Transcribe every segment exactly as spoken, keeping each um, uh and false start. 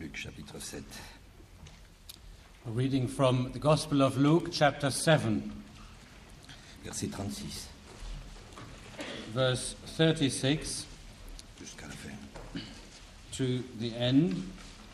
Luc chapitre sept. A reading from the Gospel of Luke, chapter seven, Verset trente-six. Verse thirty-six Jusqu'à la fin. to the end.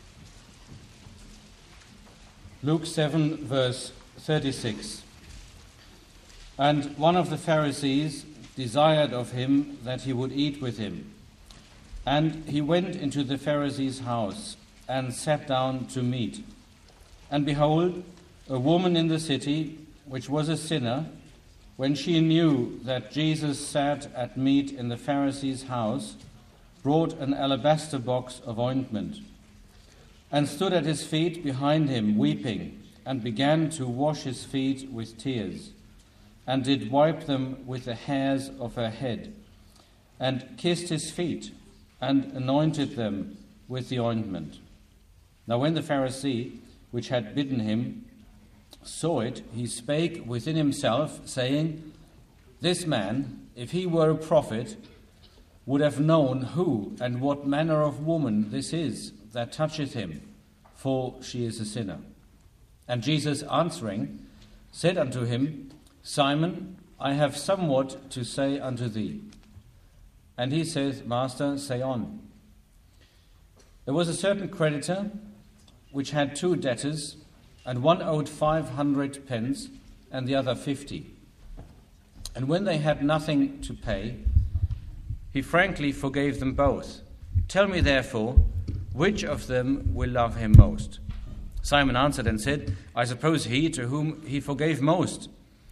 Luke seven, verse thirty-six. And one of the Pharisees desired of him that he would eat with him. And he went into the Pharisee's house and sat down to meat. And behold, a woman in the city, which was a sinner, when she knew that Jesus sat at meat in the Pharisee's house, brought an alabaster box of ointment, and stood at his feet behind him, weeping, and began to wash his feet with tears, and did wipe them with the hairs of her head, and kissed his feet, and anointed them with the ointment. Now when the Pharisee, which had bidden him, saw it, he spake within himself, saying, This man, if he were a prophet, would have known who and what manner of woman this is that toucheth him, for she is a sinner. And Jesus answering said unto him, Simon, I have somewhat to say unto thee. And he said, Master, say on. There was a certain creditor which had two debtors, and one owed five hundred pence, and the other fifty. And when they had nothing to pay, he frankly forgave them both. Tell me therefore, which of them will love him most? Simon answered and said, I suppose he to whom he forgave most.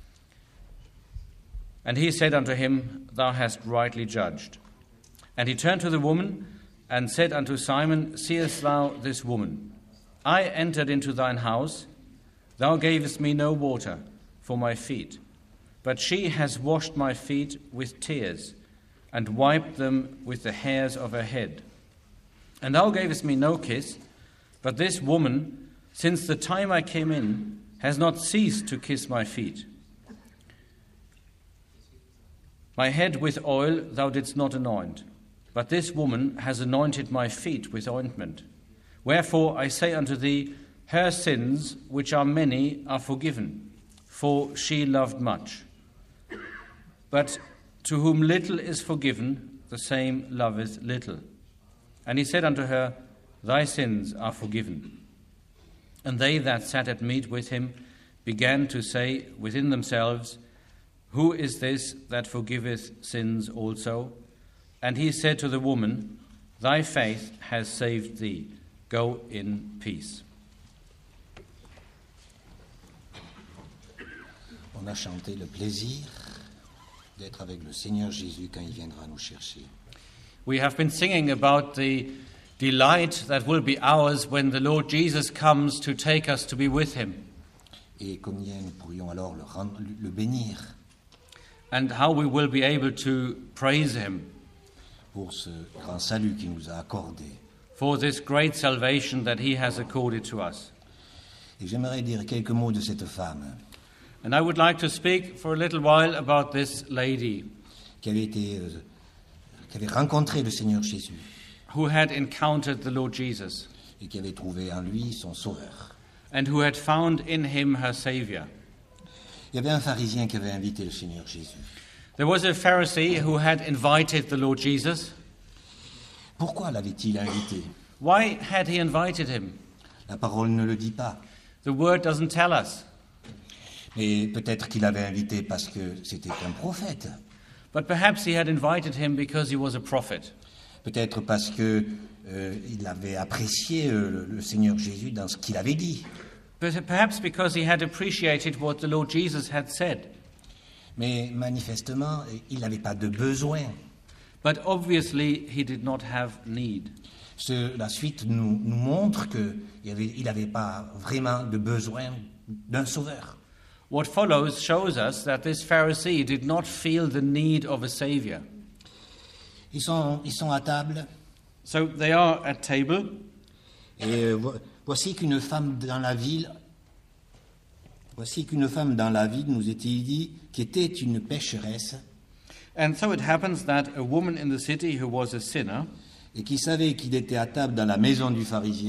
And he said unto him, Thou hast rightly judged. And he turned to the woman and said unto Simon, Seest thou this woman? I entered into thine house. Thou gavest me no water for my feet, but she has washed my feet with tears and wiped them with the hairs of her head. And thou gavest me no kiss, but this woman, since the time I came in, has not ceased to kiss my feet. My head with oil thou didst not anoint, but this woman has anointed my feet with ointment. Wherefore I say unto thee, her sins, which are many, are forgiven, for she loved much. But to whom little is forgiven, the same loveth little. And he said unto her, Thy sins are forgiven. And they that sat at meat with him began to say within themselves, Who is this that forgiveth sins also? And he said to the woman, Thy faith has saved thee. Go in peace. On a chanté le plaisir d'être avec le Seigneur Jésus quand il viendra nous chercher. We have been singing about the delight that will be ours when the Lord Jesus comes to take us to be with him. Et combien nous pourrions alors le, rendre, le bénir And how we will be able to praise him pour ce grand salut qu'il nous a accordé. for this great salvation that he has accorded to us. Et j'aimerais dire quelques mots de cette femme And I would like to speak for a little while about this lady qui avait été, euh, qui avait rencontré le Seigneur Jésus who had encountered the Lord Jesus et qui avait trouvé en lui son sauveur. and who had found in him her Savior. Il y avait un pharisien qui avait invité le Seigneur Jésus. There was a Pharisee who had invited the Lord Jesus. Pourquoi l'avait-il invité? Why had he invited him? La parole ne le dit pas. The word doesn't tell us. Mais peut-être qu'il l'avait invité parce que c'était un prophète. But perhaps he had invited him because he was a prophet. Peut-être parce que euh, il avait apprécié euh, le Seigneur Jésus dans ce qu'il avait dit. But perhaps because he had appreciated what the Lord Jesus had said. Mais manifestement, il n'avait pas de besoin. But obviously he did not have need. Ce, la suite nous, nous montre qu'il n'avait pas vraiment de besoin d'un sauveur. What follows shows us that this Pharisee did not feel the need of a Savior. Ils sont, ils sont à table. So they are at table. Et vo- voici qu'une femme dans la ville, voici qu'une femme dans la ville, nous est-il dit, qui était une pécheresse And so it happens that a woman in the city who was a sinner et qui savait qu'il était à table dans la maison du pharisien,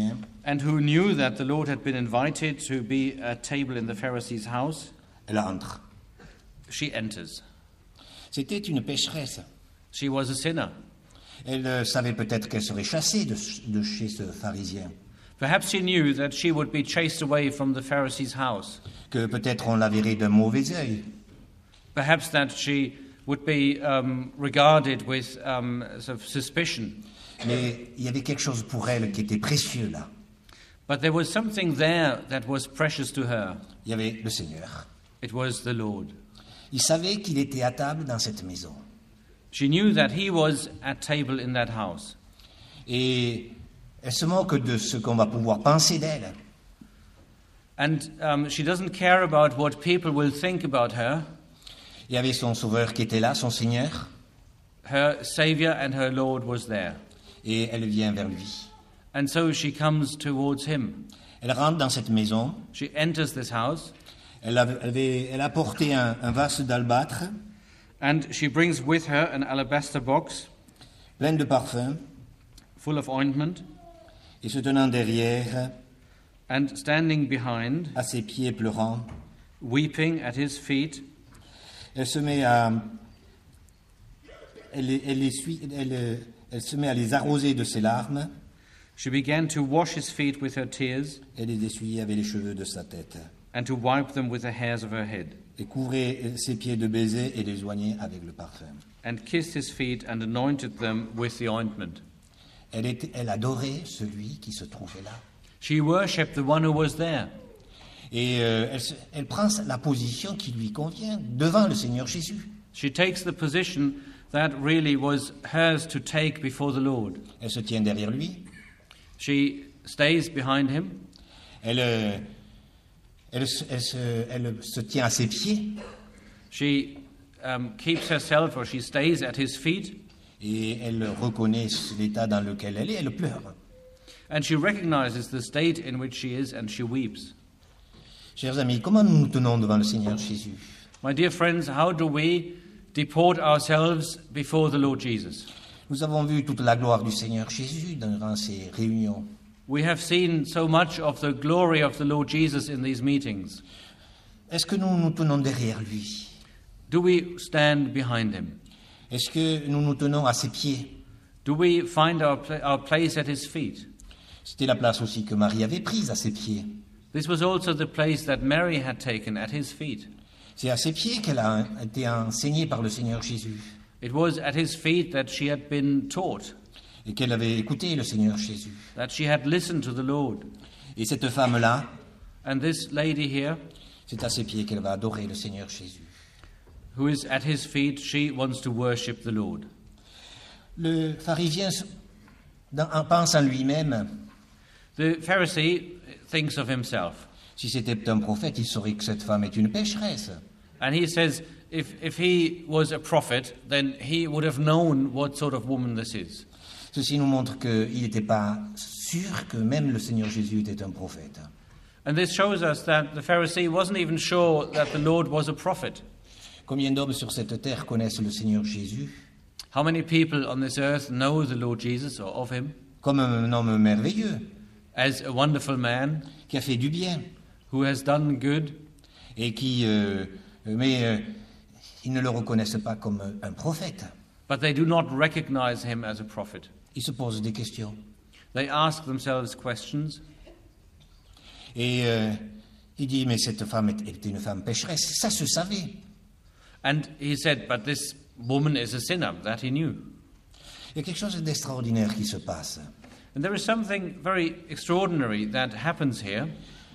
and who knew that the Lord had been invited to be at table in the Pharisee's house, Elle entre. she enters. C'était une pécheresse. She was a sinner. Elle euh, savait peut-être qu'elle serait chassée de, de chez ce pharisien, Perhaps she knew that she would be chased away from the Pharisee's house. que peut-être on la verrait d'un mauvais œil. Perhaps that she would be um, regarded with um, sort of suspicion. Mais il y avait quelque chose pour elle qui était précieux là. But there was something there that was precious to her. Il y avait le Seigneur. It was the Lord. Il savait qu'il était à table dans cette maison. She knew that he was at table in that house. Et elle se moque de ce qu'on va pouvoir penser d'elle. And um, she doesn't care about what people will think about her. Il y avait son sauveur qui était là, son Seigneur, Her Savior and her Lord was there. et elle vient vers lui. And so she comes towards him. Elle rentre dans cette maison. She enters this house, Elle avait, elle avait- elle a porté un, un vase d'albâtre and she brings with her an alabaster box plein de parfums, full of ointment, et se tenant derrière, and standing behind, à ses pieds pleurant, weeping at his feet, elle se met à, elle, les- elle, les suit- elle, elle se met à les arroser de ses larmes she began to wash his feet with her tears et les essuyer avec les cheveux de sa tête, and to wipe them with the hairs of her head, et couvrait ses pieds de baisers et les joignait avec le parfum. and kissed his feet and anointed them with the ointment. Elle, était, elle adorait celui qui se trouvait là. She worshipped the one who was there. Et euh, elle, se- elle prend la position qui lui convient devant le Seigneur Jésus. She takes the position that really was hers to take before the Lord. Elle se tient derrière lui. She stays behind him. Elle, euh, elle, se- elle se, elle se tient à ses pieds She um, keeps herself, or she stays at his feet, et elle reconnaît l'état dans lequel elle est. Elle pleure. and she recognizes the state in which she is, and she weeps. Chers amis, comment nous nous tenons devant le Seigneur Jésus? My dear friends, how do we deport ourselves before the Lord Jesus? Nous avons vu toute la gloire du Seigneur Jésus durant ces réunions. We have seen so much of the glory of the Lord Jesus in these meetings. Est-ce que nous nous tenons derrière lui? Do we stand behind him? Est-ce que nous nous tenons à ses pieds? Do we find our, pla- our place at his feet? C'était la place aussi que Marie avait prise, à ses pieds. This was also the place that Mary had taken, at his feet. C'est à ses pieds qu'elle a été enseignée par le Seigneur Jésus It was at his feet that she had been taught, et qu'elle avait écouté le Seigneur Jésus. that she had listened to the Lord. Et cette femme-là, And this lady here, c'est à ses pieds qu'elle va adorer le Seigneur Jésus. who is at his feet, she wants to worship the Lord. Le pharisien dans- en pense en lui-même. The Pharisee thinks of himself, Si c'était un prophète, il saurait que cette femme est une pécheresse. and he says, if, if he was a prophet, then he would have known what sort of woman this is. Ceci nous montre qu'il n'était pas sûr que même le Seigneur Jésus était un prophète. And this shows us that the Pharisee wasn't even sure that the Lord was a prophet. Combien d'hommes sur cette terre connaissent le Seigneur Jésus How many people on this earth know the Lord Jesus or of him comme un homme merveilleux as a wonderful man qui a fait du bien who has done good, et qui, euh, mais euh, ils ne le reconnaissent pas comme un prophète. but they do not recognize him as a prophet? Ils se posent des questions. They ask themselves questions, Et euh, il dit, mais cette femme est- était une femme pécheresse. Ça se savait. and he said, but this woman is a sinner, that he knew. Il y a quelque chose d'extraordinaire qui se passe. And there is something very extraordinary that happens here.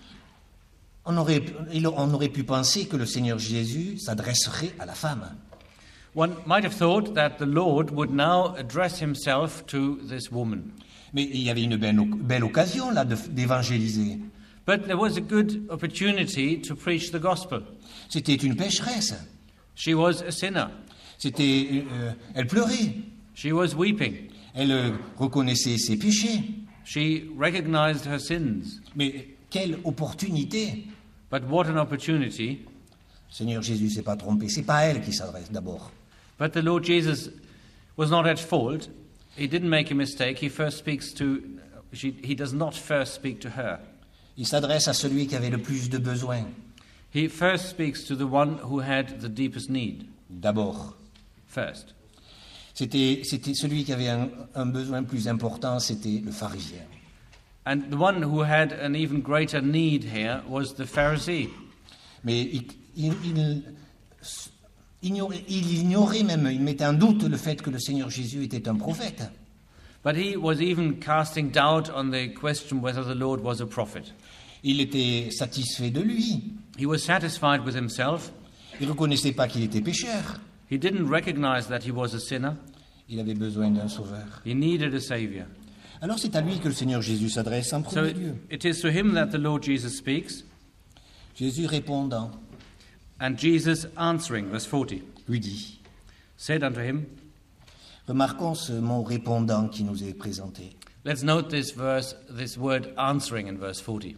On aurait, il- on aurait pu penser que le Seigneur Jésus s'adresserait à la femme. One might have thought that the Lord would now address himself to this woman. Mais il y avait une belle, belle occasion là de- d'évangéliser. But there was a good opportunity to preach the gospel. C'était une pécheresse. She was a sinner. C'était, euh, elle pleurait. She was weeping. Elle euh, reconnaissait ses péchés. She recognized her sins. Mais quelle opportunité! But what an opportunity. Le Seigneur Jésus s'est pas trompé. C'est pas elle qui s'adresse d'abord. But the Lord Jesus was not at fault. He didn't make a mistake. He first speaks to she, he does not first speak to her. Il s'adresse à celui qui avait le plus de besoins. He first speaks to the one who had the deepest need. D'abord. First. C'était, c'était celui qui avait un, un besoin plus important, c'était le pharisien. And the one who had an even greater need here was the Pharisee. Mais il, il, il, ignorait, il ignorait même, il mettait en doute le fait que le Seigneur Jésus était un prophète. But he was even casting doubt on the question whether the Lord was a prophet. Il était satisfait de lui. He was satisfied with himself. Il ne reconnaissait pas qu'il était pécheur. He didn't recognize that he was a sinner. Il avait besoin d'un sauveur. He needed a savior. Alors c'est à lui que le Seigneur Jésus s'adresse en So premier it, lieu. it is to him that the Lord Jesus speaks. Jésus répondant, And Jesus answering, verse forty, lui dit, said unto him, remarquons ce mot répondant qui nous est présenté. let's note this verse, this word answering in verse forty.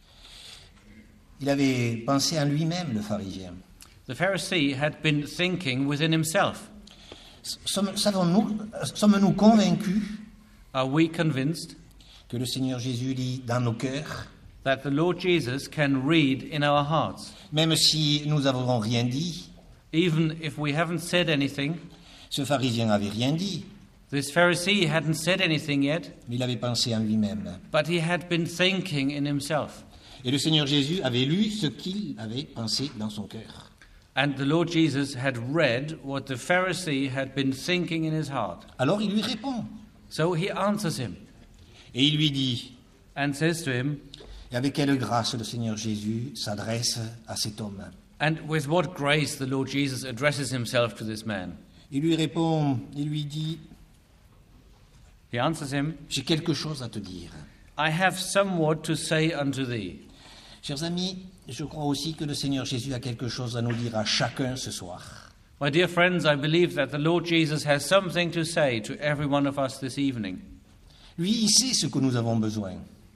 Il avait pensé en lui-même, le pharisien. The Pharisee had been thinking within himself. Sommes- Savons-nous, sommes-nous convaincus Are we convinced que le Seigneur Jésus lit dans nos cœurs, that the Lord Jesus can read in our hearts? même si nous n'avons rien dit? Even if we haven't said anything, Ce pharisien n'avait rien dit, this Pharisee hadn't said anything yet, mais il avait pensé en lui-même. but he had been thinking in himself. Et le Seigneur Jésus avait lu ce qu'il avait pensé dans son cœur. And the Lord Jesus had read what the Pharisee had been thinking in his heart. Alors il lui répond, So he answers him et il lui dit, and says to him, et avec quelle grâce le Seigneur Jésus s'adresse à cet homme. and with what grace the Lord Jesus addresses himself to this man. Il lui répond, il lui dit, He answers him, j'ai quelque chose à te dire. I have somewhat to say unto thee. Chers amis, je crois aussi que le Seigneur Jésus a quelque chose à nous dire à chacun ce soir. My dear friends, I believe that the Lord Jesus has something to say to every one of us this evening. Lui, il sait ce que nous avons besoin.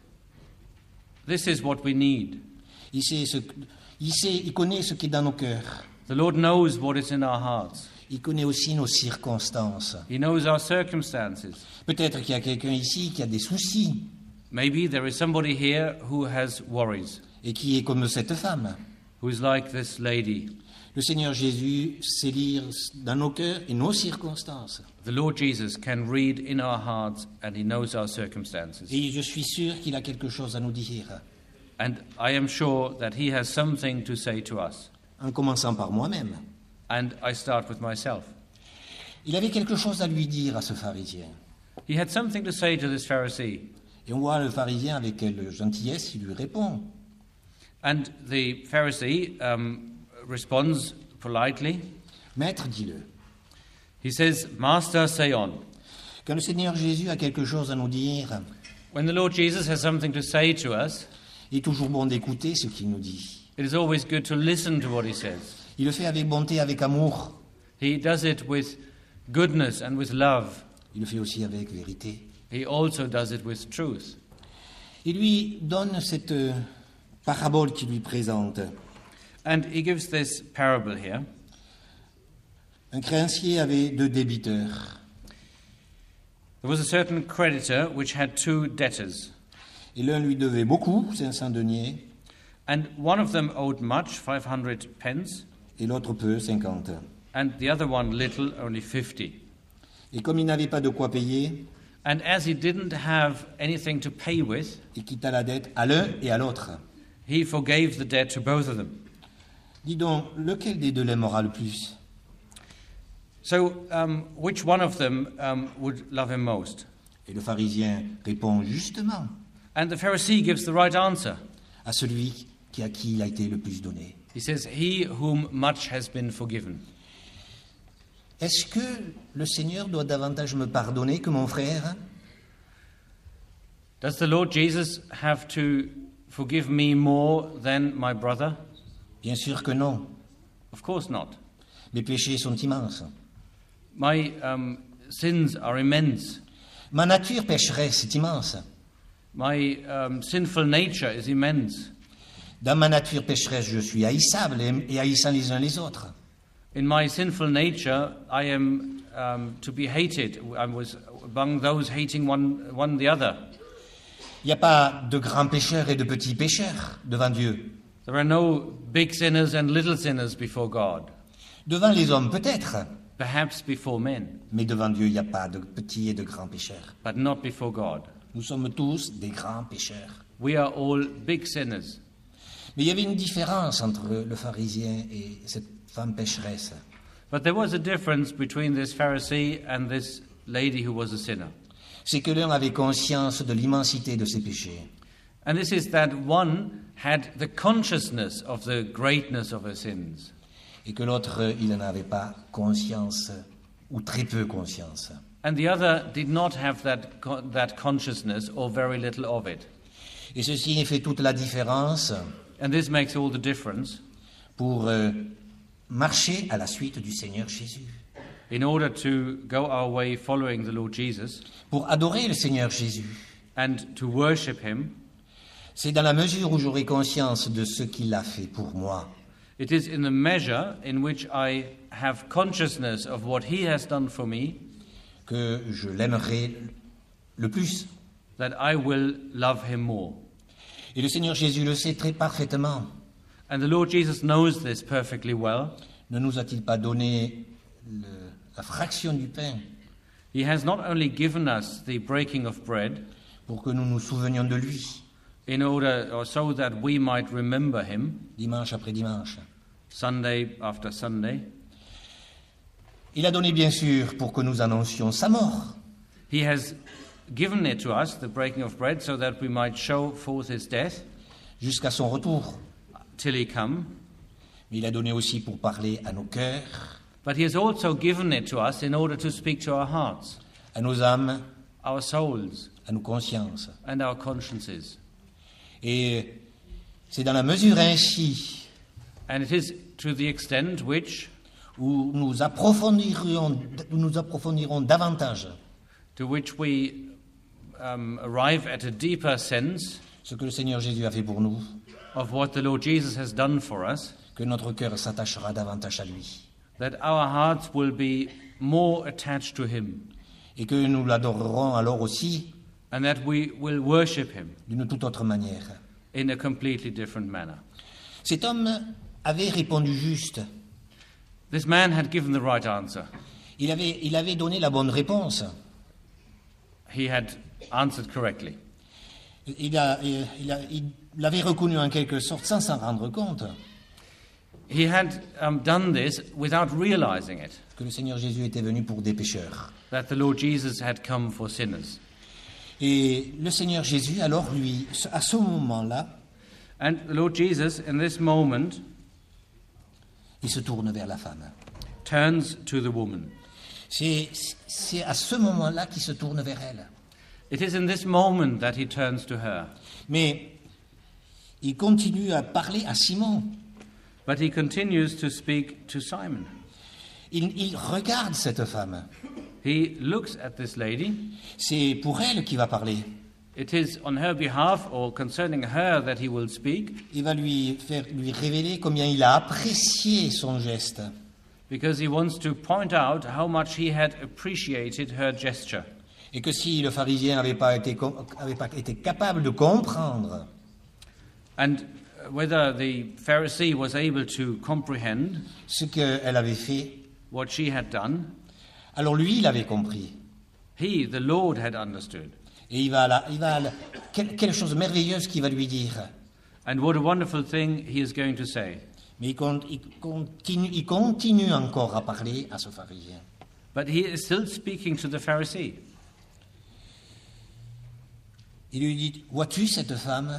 This is what we need. Il sait, ce, il sait, il connaît ce qui est dans nos cœurs. The Lord knows what is in our hearts. Il connaît aussi nos circonstances. He knows our circumstances. Peut-être qu'il y a quelqu'un ici qui a des soucis Maybe there is somebody here who has worries, et qui est comme cette femme. who is like this lady. Le Seigneur Jésus sait lire dans nos cœurs et nos circonstances. The Lord Jesus can read in our hearts and he knows our circumstances. Et je suis sûr qu'il a quelque chose à nous dire, And I am sure that he has something to say to us. en commençant par moi-même. And I start with myself. Il avait quelque chose à lui dire à ce pharisien. He had something to say to this Pharisee. Et on voit le pharisien avec quelle gentillesse il lui répond. And the Pharisee um, responds politely. Maître, dis-le. He says, Master, say on. Quand le Seigneur Jésus a quelque chose à nous dire, When the Lord Jesus has something to say to us, il est toujours bon d'écouter ce qu'il nous dit. it is always good to listen to what he says. Il le fait avec bonté, avec amour. He does it with goodness and with love. Il le fait aussi avec vérité. He also does it with truth. Il lui donne cette euh, parabole qu'il lui présente. And he gives this parable here. Un créancier avait deux débiteurs. There was a certain creditor which had two debtors, Et l'un lui devait beaucoup, cinq cents deniers, and one of them owed much, five hundred pence, et l'autre peu, cinquante. and the other one little, only fifty. Et comme il n'avait pas de quoi payer, And as he didn't have anything to pay with, il quitta la dette à l'un et à l'autre. he forgave the debt to both of them. Dis donc, lequel des deux l'aimera le plus? So, um, which one of them um, would love him most? Et le pharisien répond justement And the Pharisee gives the right answer. à celui qui à qui il a été le plus donné. He says, He whom much has been forgiven. Est-ce que le Seigneur doit davantage me pardonner que mon frère? Does the Lord Jesus have to forgive me more than my brother? Bien sûr que non. Of course not. Mes péchés sont immenses. My um, sins are immense. Ma nature pécheresse est immense. My um, sinful nature is immense. Dans ma nature pécheresse, je suis haïssable et et haïssant les uns les autres. In my sinful nature, I am um, to be hated. I was among those hating one, one the other. Il n'y a pas de grands pécheurs et de petits pécheurs devant Dieu. There are no big sinners and little sinners before God. Devant les hommes peut-être, Perhaps before men, mais devant Dieu il n'y a pas de petits et de grands pécheurs. but not before God. Nous sommes tous des grands pécheurs. We are all big sinners. Mais il y avait une différence entre le pharisien et cette femme pécheresse. But there was a difference between this Pharisee and this lady who was a sinner. C'est que l'un avait conscience de l'immensité de ses péchés. And this is that one had the consciousness of the greatness of her sins. Et que l'autre, il n'en avait pas conscience, ou très peu conscience. And the other did not have that, co- that consciousness or very little of it. Et ceci fait toute la différence And this makes all the difference pour euh, marcher à la suite du Seigneur Jésus. in order to go our way following the Lord Jesus Pour adorer le Seigneur Jésus. and to worship him. C'est dans la mesure où j'aurai conscience de ce qu'il a fait pour moi It is in the measure in which I have consciousness of what he has done for me que je l'aimerai le plus. that I will love him more. Et le Seigneur Jésus le sait très parfaitement. And the Lord Jesus knows this perfectly well. Ne nous a-t-il pas donné le- la fraction du pain He has not only given us the breaking of bread pour que nous nous souvenions de lui, in order or so that we might remember him dimanche après dimanche. Sunday after Sunday. Il a donné bien sûr pour que nous annoncions sa mort. He has given it to us, the breaking of bread, so that we might show forth his death Jusqu'à son retour. till he come. Mais il a donné aussi pour parler à nos cœurs, But he has also given it to us in order to speak to our hearts, à nos âmes, our souls, à nos consciences. and our consciences. Et c'est dans la mesure ainsi And it is to the extent which, où nous approfondirons, où nous approfondirons davantage to which we um, arrive at a deeper sense ce que le Seigneur Jésus a fait pour nous, of what the Lord Jesus has done for us, que notre cœur s'attachera davantage à lui that our hearts will be more attached to him, et que nous l'adorerons alors aussi and that we will worship him d'une toute autre manière. in a completely different manner. Cet homme avait répondu juste. This man had given the right answer. Il avait, il avait donné la bonne réponse. He had answered correctly. Il, a, il, a, il l'avait reconnu en quelque sorte sans s'en rendre compte He had um, done this without realizing it, que le Seigneur Jésus était venu pour des pécheurs. that the Lord Jesus had come for sinners. Et le Seigneur Jésus, alors lui, à ce moment-là, And the Lord Jesus, in this moment, il se tourne vers la femme. turns to the woman. C'est, c'est à ce moment-là qu'il se tourne vers elle. It is in this moment that he turns to her. Mais il continue à parler à Simon. But he continues to speak to Simon. Il, il regarde cette femme. He looks at this lady. C'est pour elle qu'il va parler. It is on her behalf or concerning her that he will speak, Il va lui faire lui révéler combien il a apprécié son geste. because he wants to point out how much he had appreciated her gesture. Et que si le pharisien n'avait pas été, avait pas été capable de comprendre And whether the Pharisee was able to comprehend ce qu'elle avait fait, what she had done, alors lui, il avait compris. he, the Lord, had understood. Et il va, là, il va là, quelle, quelle chose merveilleuse qu'il va lui dire. And what a wonderful thing he is going to say. Mais il, con- il continue, il continue encore à parler à ce pharisien. But he is still speaking to the Pharisee. Il lui dit, vois-tu cette femme?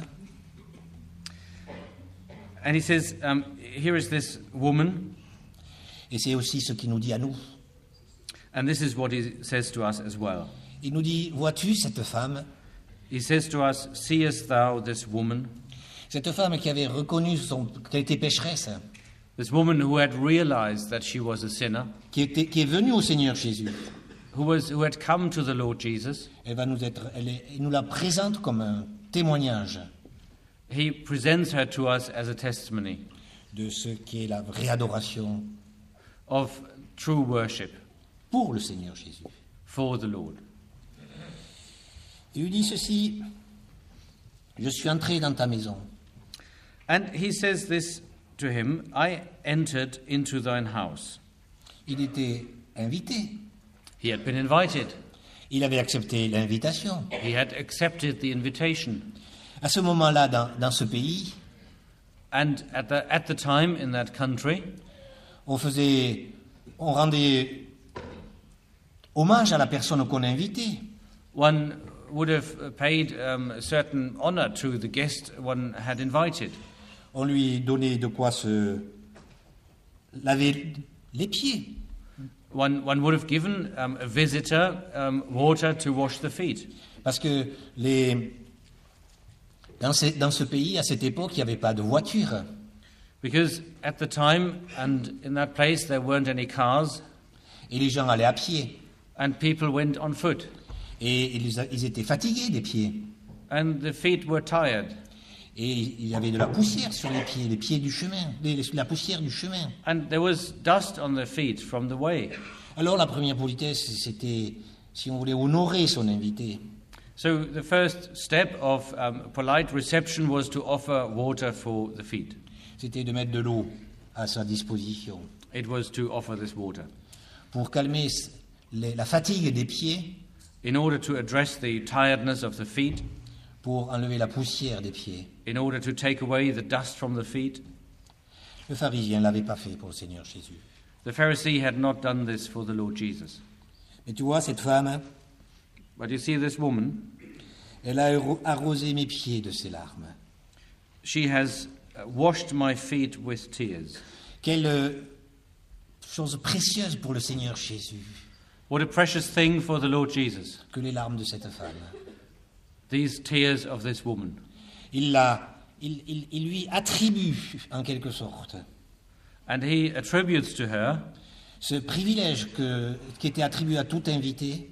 And he says, um, here is this woman, Et c'est aussi ce qu'il nous dit à nous. and this is what he says to us as well. Il nous dit, vois-tu cette femme? He says to us, seest thou this woman? Cette femme qui avait reconnu son, qu'elle était pécheresse, This woman who had realized that she was a sinner, qui, était, qui est venue au Seigneur Jésus. who, was, who had come to the Lord Jesus. Elle, va nous être, elle, est, elle nous la présente comme un témoignage He presents her to us as a testimony de ce qu'est la vraie adoration of true worship pour le Seigneur Jésus. for the Lord. Il lui dit ceci, je suis entré dans ta maison. And he says this to him, I entered into thine house. Il était invité. He had been invited. Il avait accepté l'invitation. He had accepted the invitation. À ce moment-là, dans, dans ce pays, And at the, at the time in that country, on faisait, on rendait hommage à la personne qu'on invitait. one would have paid um, a certain honor to the guest one had invited. On lui donnait de quoi se laver les pieds. One, one would have given um, a visitor um, water to wash the feet. Parce que les, dans, ce, dans ce pays, à cette époque, il n'y avait pas de voiture. Because at the time and in that place there weren't any cars Et les gens allaient à pied. and people went on foot. Et ils, ils étaient fatigués des pieds. And the feet were tired. Et il y avait de la poussière sur les pieds, les pieds du chemin, les- la poussière du chemin. And there was dust on their feet from the way. Alors la première politesse, c'était, si on voulait honorer son invité, So the first step of um, polite reception was to offer water for the feet. c'était de mettre de l'eau à sa disposition It was to offer this water pour calmer les- la fatigue des pieds, in order to address the tiredness of the feet, pour enlever la poussière des pieds. in order to take away the dust from the feet. Le pharisien ne l'avait pas fait pour le Seigneur Jésus. The Pharisee had not done this for the Lord Jesus. Mais tu vois, cette femme, But you see, this woman, elle a arro- arrosé mes pieds de ses larmes. she has uh, washed my feet with tears. Quelle euh, chose précieuse pour le Seigneur Jésus What a precious thing for the Lord Jesus, que les larmes de cette femme. these tears of this woman. Il, la, il, il, il lui attribue, en quelque sorte, And he attributes to her ce privilège que, qui était attribué à tout invité,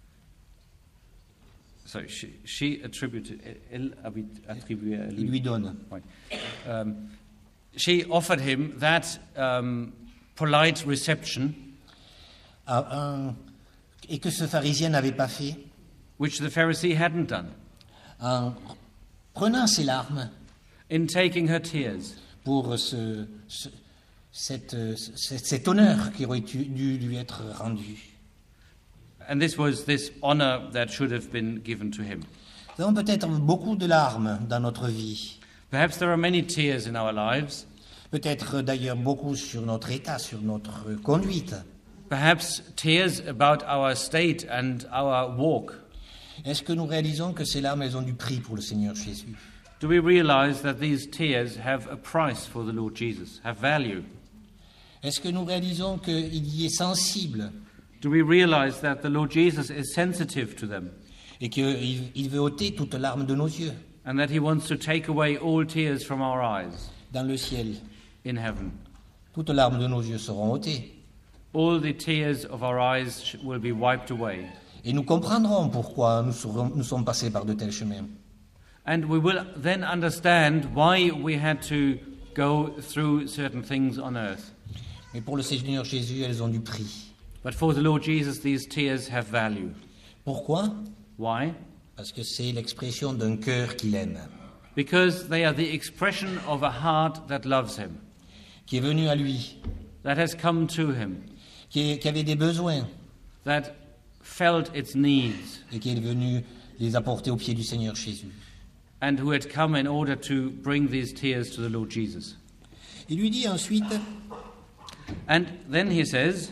So she, she attributed, elle avait attribué à il lui. lui donne. Right. Um, she offered him that um, polite reception, À un- et que ce pharisien n'avait pas fait, which the Pharisee hadn't done, en prenant ses larmes in taking her tears pour ce, ce- cette, euh, ce- cet honneur qui aurait dû, dû lui être rendu. And this was this honor that should have been given to him. Nous avons peut-être beaucoup de larmes dans notre vie, Perhaps there are many tears in our lives, peut-être d'ailleurs beaucoup sur notre état, sur notre conduite. perhaps tears about our state and our walk. Est-ce que nous réalisons que ces larmes, elles ont du prix pour le Seigneur Jésus? Do we realize that these tears have a price for the Lord Jesus, have value? Est-ce que nous réalisons qu'il y est sensible Do we realize that the Lord Jesus is sensitive to them et qu'il il veut ôter toute larme de nos yeux and that he wants to take away all tears from our eyes dans le ciel? in heaven? Toutes larmes de nos yeux seront ôtées. All the tears of our eyes sh- will be wiped away. Et nous comprendrons pourquoi nous, serons, nous sommes passés par de tels chemins. And we will then understand why we had to go through certain things on earth. Mais pour le Seigneur Jésus, elles ont du prix. But for the Lord Jesus, these tears have value. Pourquoi? Why? Parce que c'est l'expression d'un cœur qu'il aime, Because they are the expression of a heart that loves him, qui est venu à lui, that has come to him, qui, est- qui avait des besoins that felt its needs, et qui est venu les apporter aux pieds du Seigneur Jésus. and who had come in order to bring these tears to the Lord Jesus. Il lui dit ensuite, And then he says,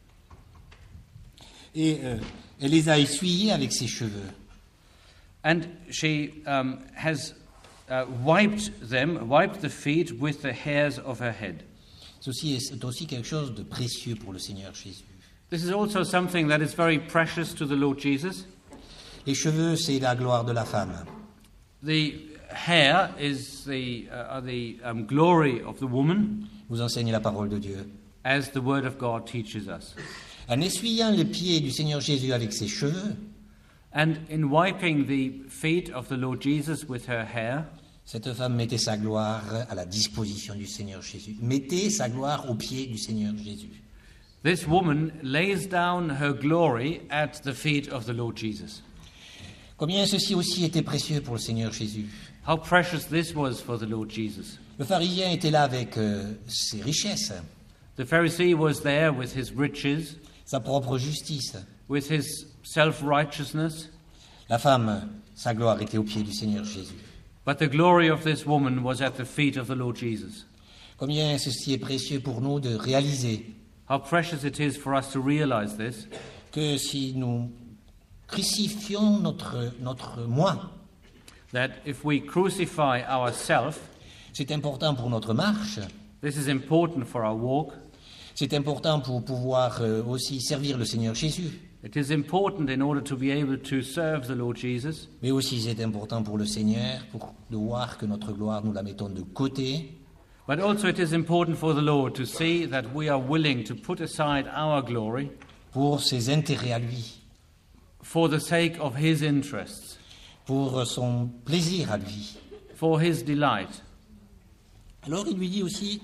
et euh, elle les a essuyés avec ses cheveux. and she um, has uh, wiped them, wiped the feet with the hairs of her head. Ceci est, c'est aussi quelque chose de précieux pour le Seigneur Jésus. This is also something that is very precious to the Lord Jesus. Les cheveux, c'est la gloire de la femme. The hair is the, uh, are the um, glory of the woman, Vous enseigne la parole de Dieu. as the Word of God teaches us. En essuyant les pieds du Seigneur Jésus avec ses cheveux, And in wiping the feet of the Lord Jesus with her hair, cette femme mettait sa gloire à la disposition du Seigneur Jésus. Mettez sa gloire aux pieds du Seigneur Jésus. this woman lays down her glory at the feet of the Lord Jesus. Combien ceci aussi était précieux pour le Seigneur Jésus. How precious this was for the Lord Jesus. Le pharisien était là avec euh, ses richesses, The Pharisee was there with his riches, sa propre justice. with his self-righteousness, La femme, sa gloire était aux pieds du Seigneur Jésus. but the glory of this woman was at the feet of the Lord Jesus. Combien ceci est précieux pour nous de réaliser How precious it is for us to realize this, que si nous crucifions notre, notre moi, that if we crucify ourselves, c'est important pour notre marche, this is important for our walk, c'est important pour pouvoir euh, aussi servir le Seigneur Jésus, it is important in order to be able to serve the Lord Jesus, mais aussi c'est important pour le Seigneur, pour de voir que notre gloire, nous la mettons de côté, but also it is important for the Lord to see that we are willing to put aside our glory pour ses intérêts à lui, for the sake of his interests, pour son plaisir à lui. for his delight. Alors il lui dit aussi,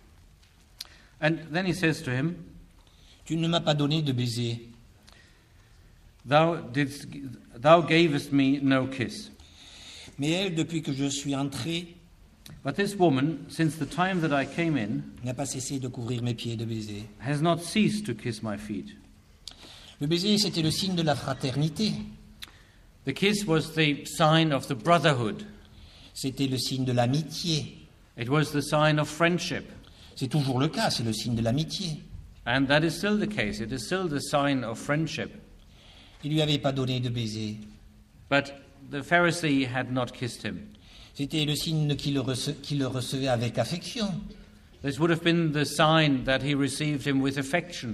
And then he says to him, tu ne m'as pas donné de baiser. Thou didst, thou gavest me no kiss. Mais elle, depuis que je suis entré, But this woman, since the time that I came in, n'a pas cessé de couvrir mes pieds de baisers. has not ceased to kiss my feet. Le baiser, c'était le signe de la fraternité. The kiss was the sign of the brotherhood. C'était le signe de l'amitié. It was the sign of friendship. C'est toujours le cas, c'est le signe de l'amitié. And that is still the case. It is still the sign of friendship. Il lui avait pas donné de baiser. But the Pharisee had not kissed him. C'était le signe qu'il le, rece- qu'il le recevait avec affection. This would have been the sign that he received him with affection.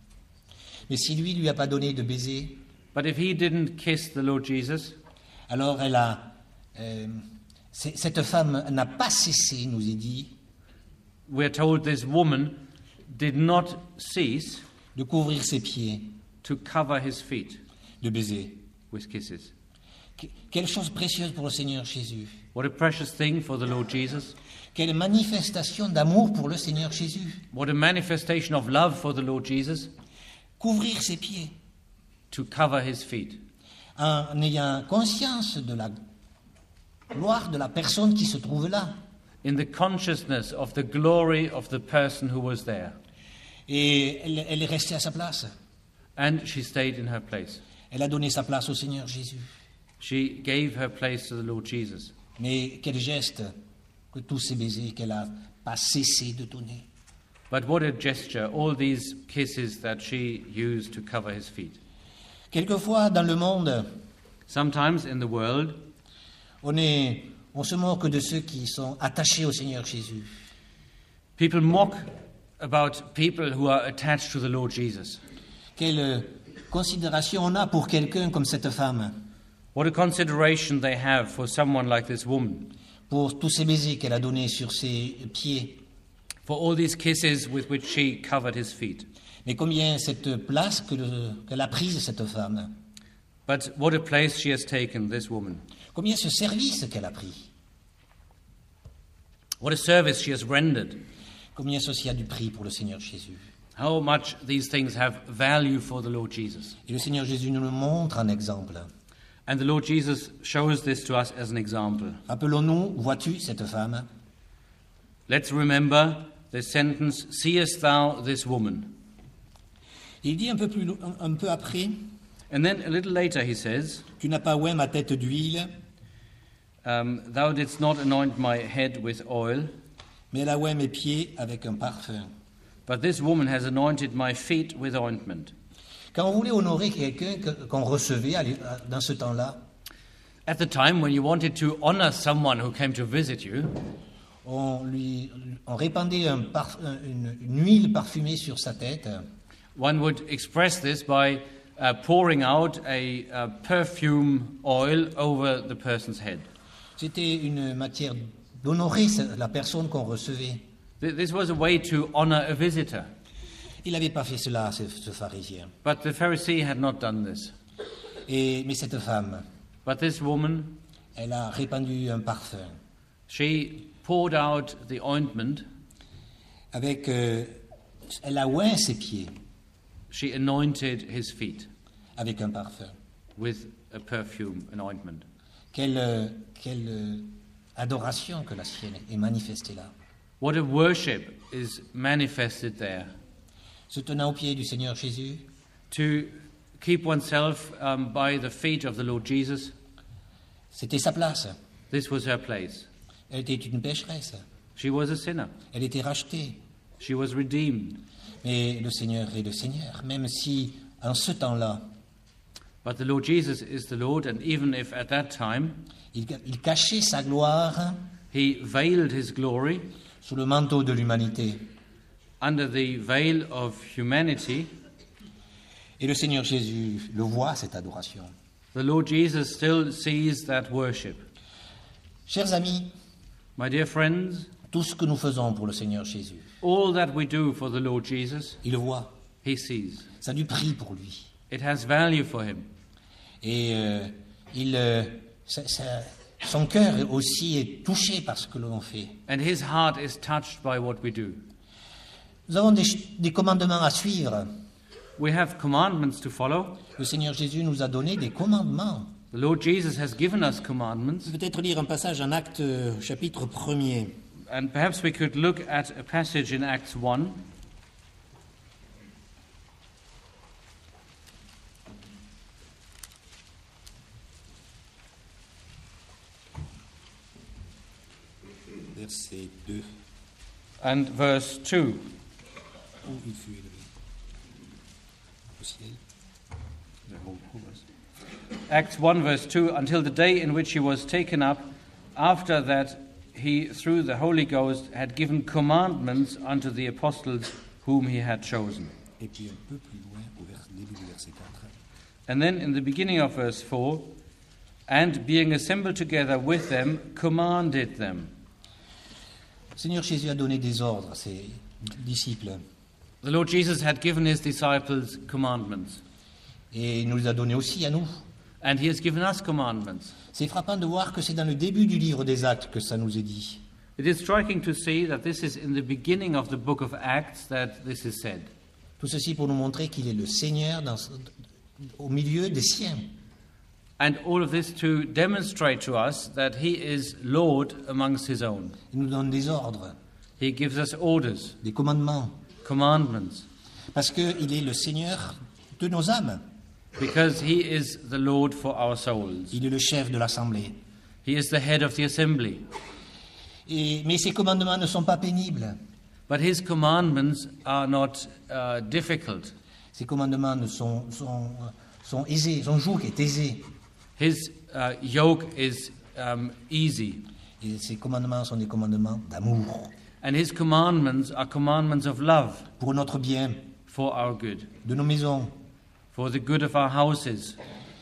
Mais si lui lui a pas donné de baiser, But if he didn't kiss the Lord Jesus, alors elle a, euh, c'est- cette femme n'a pas cessé, nous est dit, we're told this woman did not cease de couvrir ses pieds to cover his feet de baisers. with kisses. Que- Quelle chose précieuse pour le Seigneur Jésus. What a precious thing for the Lord Jesus. Quelle manifestation d'amour pour le Seigneur Jésus. What a manifestation of love for the Lord Jesus Couvrir ses pieds to cover his feet, en ayant conscience de la gloire de la personne qui se trouve là. in the consciousness of the glory of the person who was there. Et elle, elle est restée à sa place. And she stayed in her place. Elle a donné sa place au Seigneur Jésus. She gave her place to the Lord Jesus. Mais quel geste que tous ces baisers qu'elle a pas cessé de donner. But what a gesture, all these kisses that she used to cover his feet. Quelquefois, dans le monde, Sometimes in the world, on, est, on se moque de ceux qui sont attachés au Seigneur Jésus. people mock about people who are attached to the Lord Jesus. Quelle considération on a pour quelqu'un comme cette femme, What a consideration they have for someone like this woman, pour tous ces baisers qu'elle a donnés sur ses pieds. for all these kisses with which she covered his feet. Mais combien cette place que le- qu'elle a prise, cette femme, But what a place she has taken, this woman. combien ce service qu'elle a pris, What a service she has rendered. combien ceci a du prix pour le Seigneur Jésus. How much these things have value for the Lord Jesus. Et le Seigneur Jésus nous le montre en exemple. And the Lord Jesus shows this to us as an example. Rappelons-nous, vois-tu cette femme? Let's remember the sentence, seest thou this woman? Il dit un peu, plus, lo- un, un peu après, And then a little later he says, tu n'as pas oint ma tête d'huile, um, thou didst not anoint my head with oil, mais elle a oint mes pieds avec un parfum. but this woman has anointed my feet with ointment. Quand on voulait honorer quelqu'un que- qu'on recevait à l'é- à- dans ce temps-là, At the time when you wanted to honor someone who came to visit you, on, lui, on répandait un parf- un- une, une huile parfumée sur sa tête, one would express this by uh, pouring out a, uh perfume oil over the person's head. c'était une matière d'honorer ce- la personne qu'on recevait. Th- This was a way to honor a visitor. Il n'avait pas fait cela, ce, ce pharisien. But the Pharisee had not done this. Et, mais cette femme, But this woman, elle a répandu un parfum she poured out the ointment, avec, euh, elle a oint ses pieds she anointed his feet avec un parfum. with a perfume, an ointment. Quelle, euh, quelle euh, adoration que la sienne est manifestée là. What a worship is manifested there. Se tenant aux pieds du Seigneur Jésus, To keep oneself um, by the feet of the Lord Jesus, c'était sa place. this was her place. Elle était une pécheresse. She was a sinner. Elle était rachetée. She was redeemed. Mais le Seigneur est le Seigneur, même si en ce temps-là, But the Lord Jesus is the Lord, and even if at that time il, il cachait sa gloire he veiled his glory sous le manteau de l'humanité. under the veil of humanity, Et le Seigneur Jésus le voit, cette adoration. the Lord Jesus still sees that worship. Chers amis, My dear friends, tout ce que nous faisons pour le Seigneur Jésus, all that we do for the Lord Jesus, il le voit. he sees. Ça a du prix pour lui. It has value for him. Et euh, il, euh, ça- ça- son cœur aussi est touché par ce que l'on fait. And his heart is touched by what we do. Nous avons des, des commandements à suivre. We have commandments to follow. Le Seigneur Jésus nous a donné des commandements. The Lord Jesus has given us commandments. Peut-être lire un passage en Actes euh, chapitre premier. And perhaps we could look at a passage in Acts one. Verset deux. And verse two. Où il fut élevé au ciel. Acts one, verse two, until the day in which he was taken up, after that he, through the Holy Ghost, had given commandments unto the apostles whom he had chosen. Et puis un peu plus loin, au vers- début du verset quatre. And then in the beginning of verse four, and being assembled together with them, commanded them. Le Seigneur Jésus a donné des ordres à ses disciples. The Lord Jesus had given his disciples commandments, Et il nous les a donnés aussi à nous. and he has given us commandments. C'est frappant de voir que c'est dans le début du livre des Actes que ça nous est dit. It is striking to see that this is in the beginning of the book of Acts that this is said. Tout ceci pour nous montrer qu'il est le Seigneur dans, au milieu des siens. And all of this to demonstrate to us that he is Lord amongst his own. Il nous donne des ordres, He gives us orders, des commandements, commandments, parce qu'il est le Seigneur de nos âmes. because he is the Lord for our souls. Il est le chef de l'Assemblée. He is the head of the assembly. Et, mais ces commandements ne sont pas pénibles. But his commandments are not uh, difficult. Ces commandements ne sont, sont, sont aisés. Son joug est aisé. His uh, yoke is um, easy. Et ces commandements sont des commandements d'amour, And his commandments are commandments of love pour notre bien, for our good, de nos maisons, for the good of our houses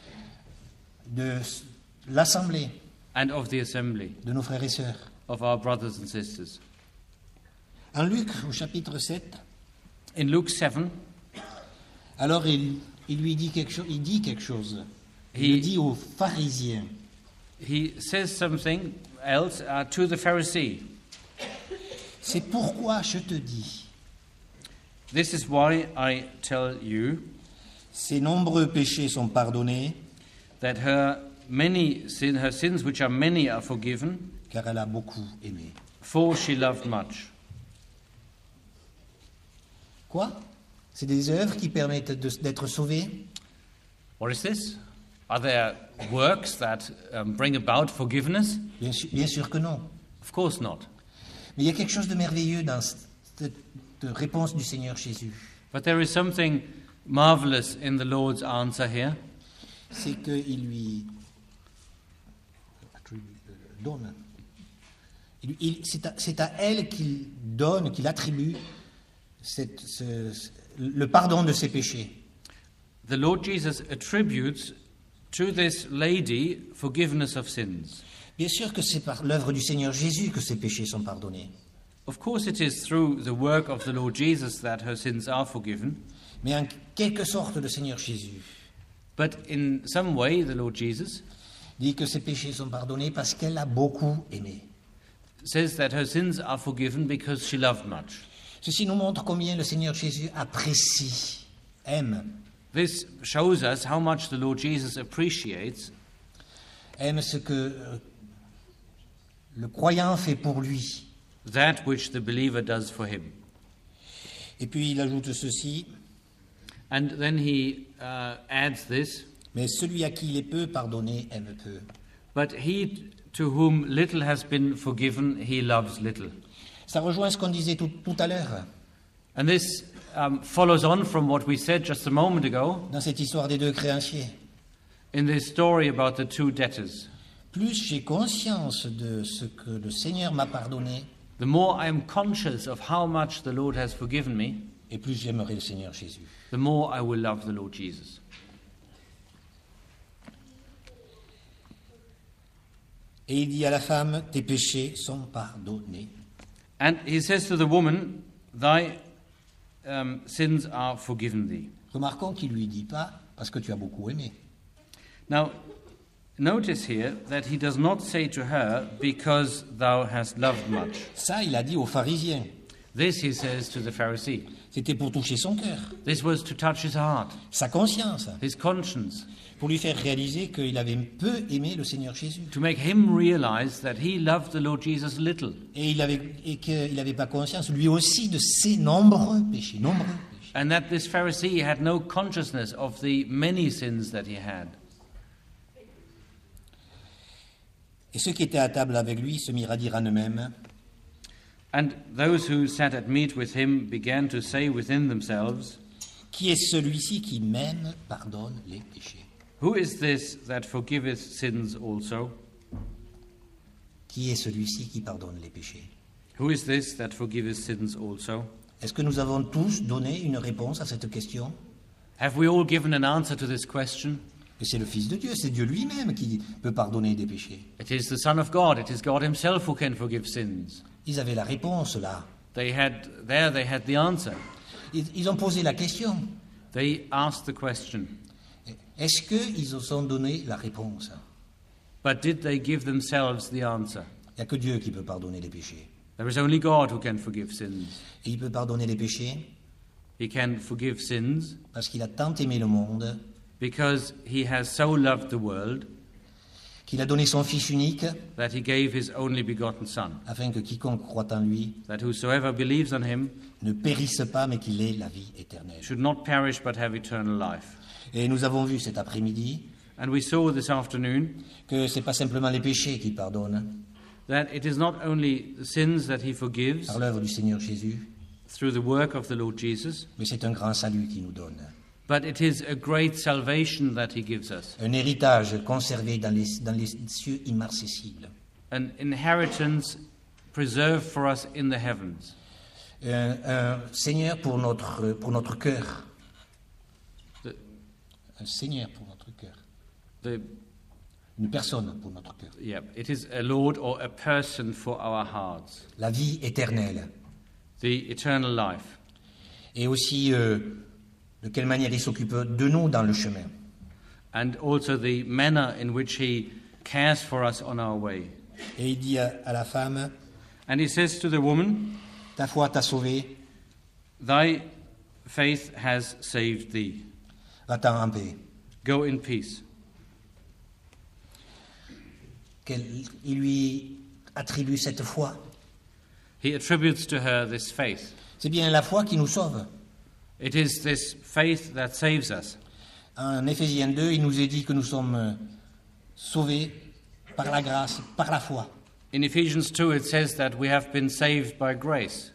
de l'Assemblée, and of the assembly, de nos frères et sœurs. of our brothers and sisters. En Luc, au chapitre sept, In Luke seven, alors il, il lui dit quelque chose. Il dit quelque chose. Il Il- le dit aux pharisiens. he says something else uh, to the Pharisee. C'est pourquoi je te dis, This is why I tell you ses nombreux péchés sont pardonnés, that her many sin, her sins, which are many, are forgiven, car elle a beaucoup aimé. for she loved much. Quoi? C'est des œuvres qui permettent de- d'être sauvés? What is this? Are there works that um, bring about forgiveness? Bien sûr, bien sûr que non. Of course not. Mais il y a quelque chose de merveilleux dans cette réponse du Seigneur Jésus. But there is something marvelous in the Lord's answer here. C'est qu'il lui attribue, euh, donne. Il- il- c'est, à, c'est à elle qu'il donne, qu'il attribue cette- ce- ce- le pardon de ses péchés. The Lord Jesus attributes to this lady forgiveness of sins. Bien sûr que c'est par l'œuvre du Seigneur Jésus que ses péchés sont pardonnés. Of course, it is through the work of the Lord Jesus that her sins are forgiven. Mais en quelque sorte, le Seigneur Jésus But in some way, the Lord Jesus dit que ses péchés sont pardonnés parce qu'elle a beaucoup aimé. says that her sins are forgiven because she loved much. Ceci nous montre combien le Seigneur Jésus apprécie, aime this shows us how much the Lord Jesus appreciates aime ce que euh, le croyant fait pour lui. that which the believer does for him. Et puis il ajoute ceci, And then he uh, adds this, mais celui à qui il est peu pardonné aime peu. but he to whom little has been forgiven, he loves little. Ça rejoint ce qu'on disait tout, tout à l'heure And this um, follows on from what we said just a moment ago dans cette histoire des deux créanciers. in this story about the two debtors. Plus j'ai conscience de ce que le Seigneur m'a pardonné, The more I am conscious of how much the Lord has forgiven me, et plus j'aimerai le Seigneur Jésus. the more I will love the Lord Jesus. Et il dit à la femme, tes péchés sont pardonnés. And he says to the woman, thy um, sins are forgiven thee. Remarquons qu'il ne lui dit pas, parce que tu as beaucoup aimé. Now, notice here that he does not say to her, because thou hast loved much. Ça, il a dit aux pharisiens. This he says to the Pharisee. C'était pour toucher son cœur, This was to touch his heart, sa conscience, his conscience, pour lui faire réaliser qu'il avait peu aimé le Seigneur Jésus. to make him realize that he loved the Lord Jesus little, Et il avait, et qu'il n'avait pas conscience, lui aussi, de ses nombreux péchés, nombreux péchés. and that this Pharisee had no consciousness of the many sins that he had. Et ceux qui étaient à table avec lui se mirent à dire en eux-mêmes, And those who sat at meat with him began to say within themselves, qui est celui-ci qui même pardonne les péchés? who is this that forgiveth sins also? Qui est celui-ci qui pardonne les péchés? Who is this that forgiveth sins also? Est-ce que nous avons tous donné une réponse à cette question? Have we all given an answer to this question? Et c'est le Fils de Dieu, c'est Dieu lui-même qui peut pardonner des péchés. It is the Son of God, it is God himself who can forgive sins. Ils avaient la réponse là. They had, there they had the answer. Ils, ils ont posé la question. They asked the question, Est-ce qu'ils se sont donné la réponse? but did they give themselves the answer? Il n'y a que Dieu qui peut pardonner les péchés. There is only God who can forgive sins. Et il peut pardonner les péchés He can forgive sins parce qu'il a tant aimé le monde because he has so loved the world qu'il a donné son Fils unique that he gave his only begotten Son, afin que quiconque croit en lui that whosoever believes on him ne périsse pas mais qu'il ait la vie éternelle. should not perish but have eternal life. Et nous avons vu cet après-midi And we saw this afternoon que ce n'est pas simplement les péchés qu'il pardonne that it is not only the sins that he forgives par l'œuvre du Seigneur Jésus, through the work of the Lord Jesus, mais c'est un grand salut qu'il nous donne. but it is a great salvation that he gives us, Un héritage conservé dans les, dans les cieux immarcessibles. an inheritance preserved for us in the heavens, Un, un Seigneur pour notre, pour notre cœur. the, Un Seigneur pour notre cœur. the, Une personne pour notre cœur. yeah, it is a Lord or a person for our hearts, La vie éternelle. the eternal life, Et aussi euh, de quelle manière il s'occupe de nous dans le chemin. and also the manner in which he cares for us on our way. Et il dit à, à la femme, And he says to the woman, ta foi t'a sauvé, thy faith has saved thee. va-t'en en paix. Go in peace. Qu'elle- il lui attribue cette foi. He attributes to her this faith. C'est bien la foi qui nous sauve. It is this faith that saves us. En Éphésiens deux, il nous est dit que nous sommes euh, sauvés par la grâce, par la foi. In Ephesians two, it says that we have been saved by grace.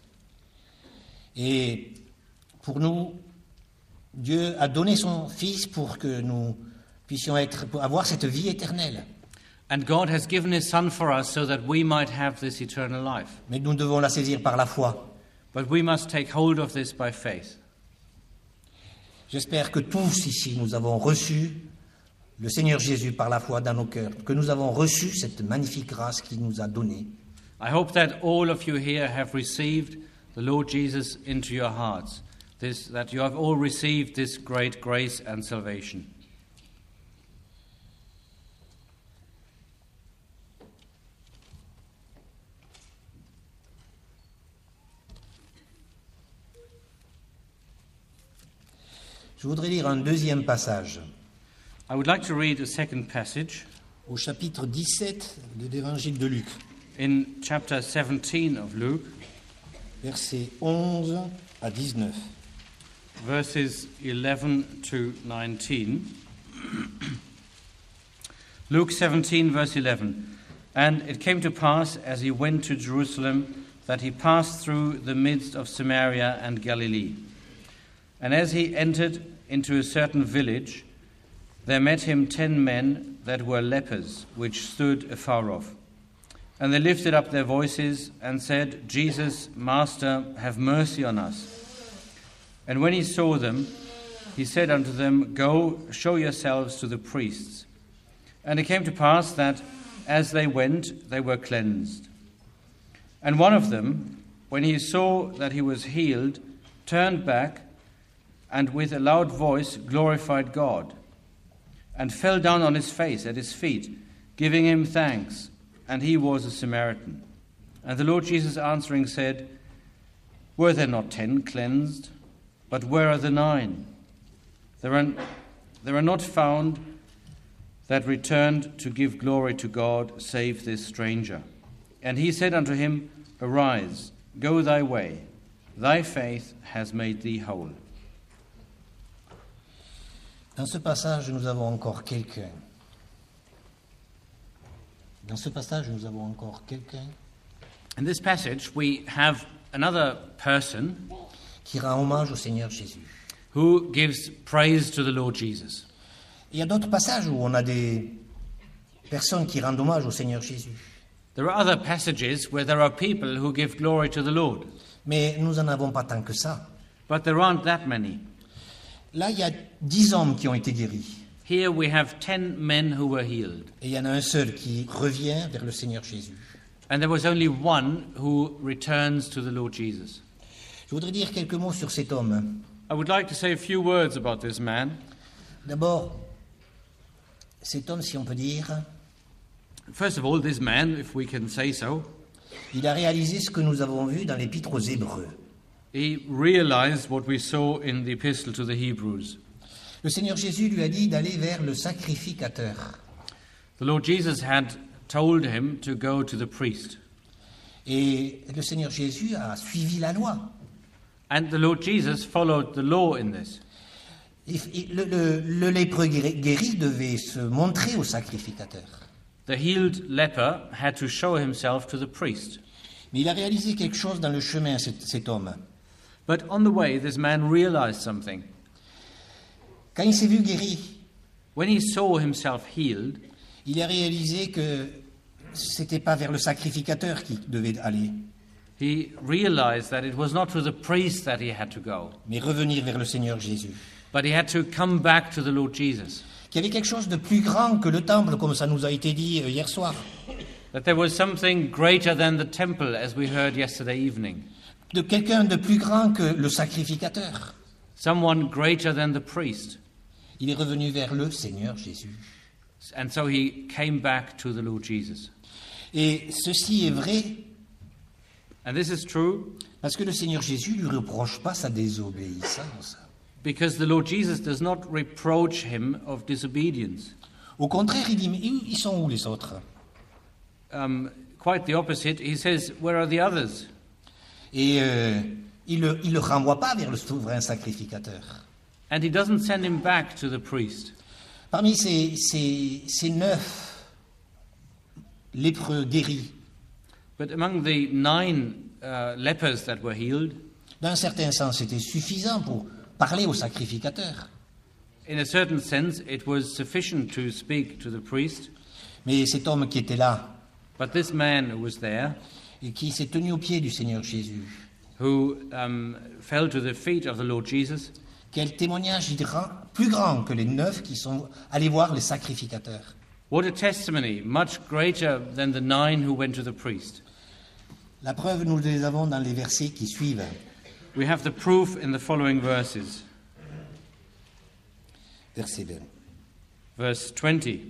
Et pour nous, Dieu a donné son Fils pour que nous puissions être, pour avoir cette vie éternelle. And God has given his Son for us so that we might have this eternal life. Mais nous devons la saisir par la foi. But we must take hold of this by faith. J'espère que tous ici, nous avons reçu le Seigneur Jésus par la foi dans nos cœurs, que nous avons reçu cette magnifique grâce qu'il nous a donnée. I hope that all of you here have received the Lord Jesus into your hearts, this, that you have all received this great grace and salvation. Je Je voudrais lire un deuxième passage I would like to read a second passage au chapitre dix-sept de l'Évangile de Luc, in chapter seventeen of Luke, versets onze à dix-neuf. verses eleven to nineteen. Luke seventeen, verse eleven. And it came to pass, as he went to Jerusalem, that he passed through the midst of Samaria and Galilee. And as he entered into a certain village, there met him ten men that were lepers, which stood afar off. And they lifted up their voices and said, Jesus, Master, have mercy on us. And when he saw them, he said unto them, Go, show yourselves to the priests. And it came to pass that, as they went, they were cleansed. And one of them, when he saw that he was healed, turned back, and with a loud voice glorified God, and fell down on his face at his feet, giving him thanks. And he was a Samaritan. And the Lord Jesus answering said, Were there not ten cleansed? But where are the nine? There are, there are not found that returned to give glory to God, save this stranger. And he said unto him, Arise, go thy way, thy faith has made thee whole. Dans ce passage, nous avons encore quelqu'un. Dans ce passage, nous avons encore quelqu'un In this passage, we have another person qui rend hommage au Seigneur Jésus. who gives praise to the Lord Jesus. Il y a d'autres passages où on a des personnes qui rendent hommage au Seigneur Jésus. There are other passages where there are people who give glory to the Lord, Mais nous n'en avons pas tant que ça. but there aren't that many. Là, il y a dix hommes qui ont été guéris. Here we have ten men who were healed, Et il y en a un seul qui revient vers le Seigneur Jésus. and there was only one who returns to the Lord Jesus. Je voudrais dire quelques mots sur cet homme. I would like to say a few words about this man. D'abord, cet homme, si on peut dire, First of all, this man, if we can say so, il a réalisé ce que nous avons vu dans l'Épître aux Hébreux. he realized what we saw in the epistle to the Hebrews. Le Seigneur Jésus lui a dit d'aller vers le sacrificateur. The Lord Jesus had told him to go to the priest. Et le Seigneur Jésus a suivi la loi. And the Lord Jesus followed the law in this. Il- il- Le, le- le lépreux guéri guéri devait se montrer au sacrificateur. The healed leper had to show himself to the priest. Mais il a réalisé quelque chose dans le chemin, cet, cet homme. But on the way, this man realized something. Quand il s'est vu guéri, When he saw himself healed, il a réalisé que c'était pas vers le sacrificateur qu'il devait aller, he realized that it was not to the priest that he had to go, mais revenir vers le Seigneur Jésus. but he had to come back to the Lord Jesus. Qu'il y avait quelque chose de plus grand que le temple, comme ça nous a été dit euh, hier soir. That there was something greater than the temple, as we heard yesterday evening. De quelqu'un de plus grand que le sacrificateur. Someone greater than the priest. Il est revenu vers le Seigneur Jésus. And so he came back to the Lord Jesus. Et ceci est vrai And this is true parce que le Seigneur Jésus ne lui reproche pas sa désobéissance. because the Lord Jesus does not reproach him of disobedience. Au contraire, il dit, mais où- ils sont où les autres? Um, quite the opposite. He says, Where are the others? Et euh, il ne le, il le renvoie pas vers le souverain sacrificateur. And he doesn't send him back to the priest. Parmi ces, ces, ces neuf lépreux guéris, But among the nine uh, lepers that were healed, d'un certain sens, c'était suffisant pour parler au sacrificateur. in a certain sense, it was sufficient to speak to the priest. Mais cet homme qui était là But this man who was there, et qui s'est tenu aux pieds du Seigneur Jésus, who um, fell to the feet of the Lord Jesus, quel témoignage il rend plus grand que les neuf qui sont allés voir les sacrificateurs. what a testimony, much greater than the nine who went to the priest. La preuve, nous les avons dans les versets qui suivent. We have the proof in the following verses. Verset vingt. Verse twenty.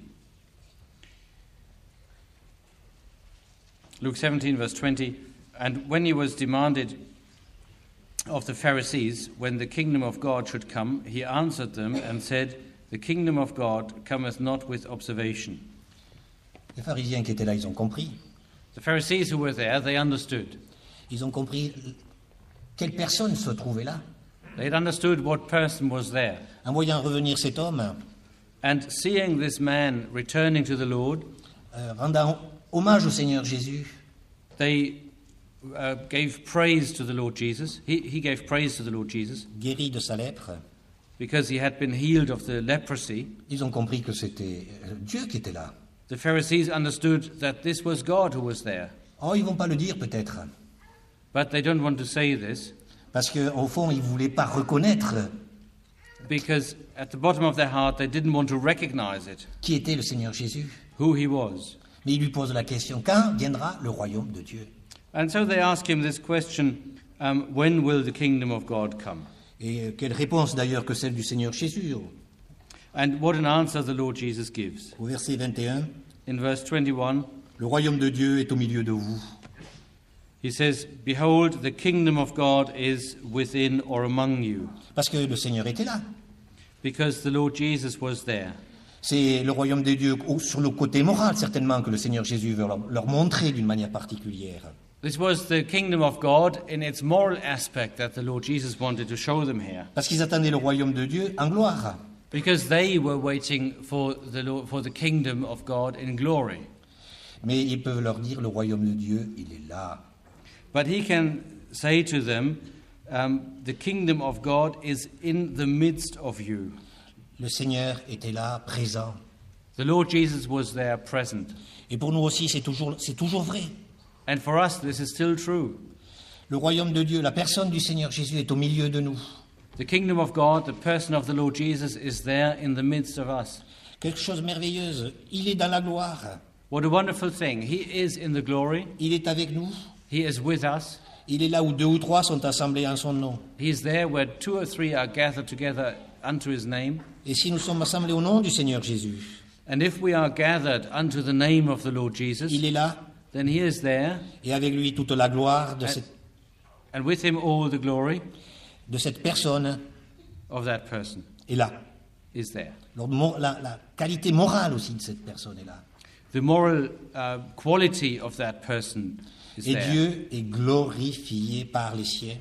Luke seventeen, verse twenty. And when he was demanded, of the Pharisees, when the kingdom of God should come, he answered them and said, "The kingdom of God cometh not with observation." Les pharisiens qui étaient là, ils ont compris. The Pharisees who were there, they understood. Ils ont compris quelle personne se trouvait là. They had understood what person was there. En voyant revenir cet homme, And seeing this man returning to the Lord, euh, rendant hommage au Seigneur Jésus, they uh, gave praise to the Lord Jesus. He, he gave praise to the Lord Jesus guéri de sa lèpre, because he had been healed of the leprosy. ils ont compris que c'était euh, Dieu qui était là. The Pharisees understood that this was God who was there. Oh, ils vont pas le dire peut-être, But they don't want to say this parce qu'au fond, ils ne voulaient pas reconnaître because at the bottom of their heart they didn't want to recognize it, qui était le Seigneur Jésus. who he was. Mais ils lui posent la question, quand viendra le royaume de Dieu? And so they ask him this question, um, when will the kingdom of God come? Et euh, quelle réponse d'ailleurs que celle du Seigneur Jésus au, And what an answer the Lord Jesus gives. au verset vingt et un. In verse twenty-one, Le royaume de Dieu est au milieu de vous. he says, "Behold, the kingdom of God is within or among you," Parce que le Seigneur était là. because the Lord Jesus was there. C'est le royaume de Dieu au- sur le côté moral, certainement, que le Seigneur Jésus veut leur, leur montrer d'une manière particulière. This was the kingdom of God in its moral aspect that the Lord Jesus wanted to show them here, Parce qu'ils attendaient le royaume de Dieu en gloire. because they were waiting for the Lord, for the kingdom of God in glory. Mais ils peuvent leur dire, le royaume de Dieu, il est là. But he can say to them, um, the kingdom of God is in the midst of you. Le Seigneur était là, présent. The Lord Jesus was there present. Et pour nous aussi, c'est toujours, c'est toujours vrai. And for us, this is still true. Le royaume de Dieu, la personne du Seigneur Jésus est au milieu de nous. The kingdom of God, the person of the Lord Jesus, is there in the midst of us. Quelque chose de merveilleuse. Il est dans la gloire. What a wonderful thing. He is in the glory. Il est avec nous. He is with us. Il est là où deux ou trois sont assemblés en son nom. He is there where two or three are gathered together unto his name. Et si nous sommes assemblés au nom du Seigneur Jésus, And if we are gathered unto the name of the Lord Jesus, il est là, then he is there, et avec lui toute la gloire de and, cette, and with him all the glory de cette personne of that person est là. is there. Alors, mo- la, la qualité morale aussi de cette personne est là. The moral uh, quality of that person is Et there. Dieu est glorifié par les siens.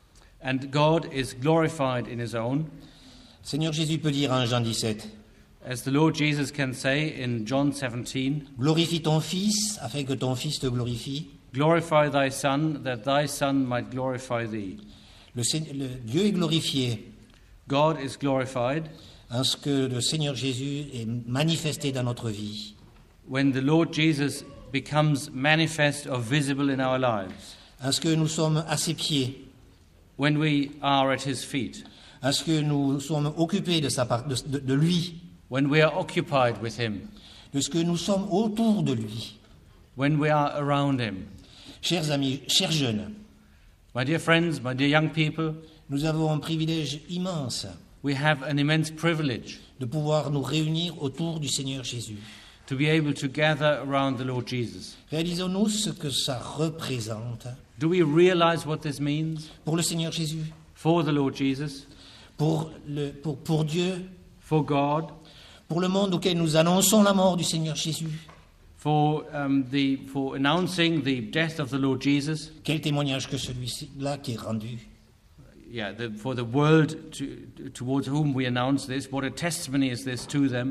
And God is glorified in his own. Seigneur Jésus peut dire en Jean dix-sept, As the Lord Jesus can say in John seventeen, glorifie ton Fils afin que ton Fils te glorifie. "Glorify thy Son, that thy Son might glorify thee." Le, Seigneur- le- Dieu est glorifié God is glorified en ce que le Seigneur Jésus est manifesté dans notre vie. when the Lord Jesus becomes manifest or visible in our lives, En ce que nous sommes à ses pieds, when we are at his feet, en ce que nous sommes occupés de, sa part, de, de- de lui, when we are occupied with him, de ce que nous sommes autour de lui. when we are around him. Chers amis, chers jeunes, My dear friends, my dear young people, nous avons un privilège immense we have an immense privilege de pouvoir nous réunir autour du Seigneur Jésus. to be able to gather around the Lord Jesus. Réalisons-nous ce que ça représente Do we realize what this means pour le Seigneur Jésus, for the Lord Jesus, pour, le, pour, pour Dieu, for God, pour le monde auquel nous annonçons la mort du Seigneur Jésus. for um, the for announcing the death of the Lord Jesus? Quel témoignage que celui-là qui est rendu. Yeah, the, for the world to, towards whom we announce this. What a testimony is this to them?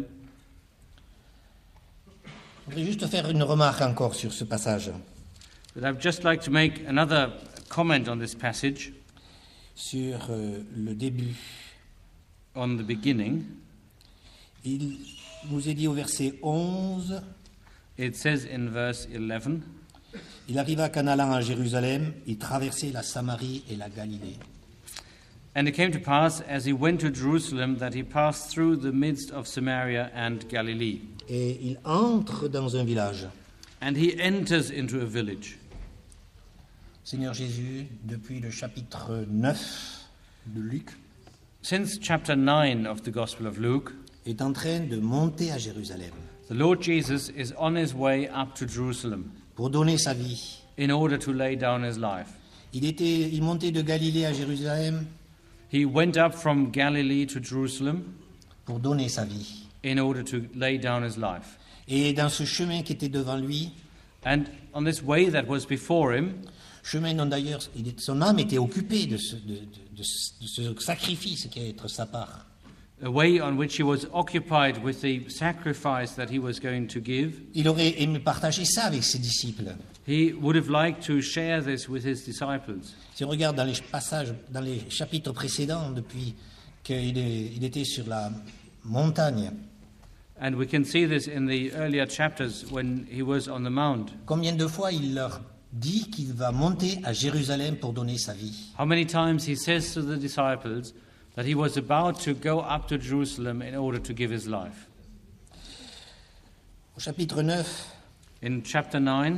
Je voudrais juste faire une remarque encore sur ce passage, But I'd just like to make another comment on this passage, sur euh, le début. on the beginning. Il nous est dit au verset onze, It says in verse eleven, il arriva qu'en allant à Jérusalem, il traversait la Samarie et la Galilée. "And it came to pass, as he went to Jerusalem, that he passed through the midst of Samaria and Galilee. Et il entre dans un village. And he enters into a village." Seigneur Jésus, depuis le chapitre neuf de Luc, Since chapter nine of the Gospel of Luke, est en train de monter à Jérusalem the Lord Jesus is on his way up to Jerusalem pour donner sa vie. in order to lay down his life. Il, était, il montait de Galilée à Jérusalem He went up from Galilee to Jerusalem pour donner sa vie. in order to lay down his life. Et dans ce chemin qui était devant lui, And on this way that was before him, chemin dont d'ailleurs il est- son âme était occupée de ce, de, de- de ce- de ce sacrifice qui allait être sa part. a way on which he was occupied with the sacrifice that he was going to give, Il aurait aimé partager ça avec ses disciples. he would have liked to share this with his disciples. Si on regarde dans les passages, dans les chapitres précédents, depuis qu'il est- il était sur la montagne, And we can see this in the earlier chapters when he was on the mount. combien de fois il leur dit qu'il va monter à Jérusalem pour donner sa vie. How many times he says to the disciples that he was about to go up to Jerusalem in order to give his life. Au chapitre neuf, In chapter nine,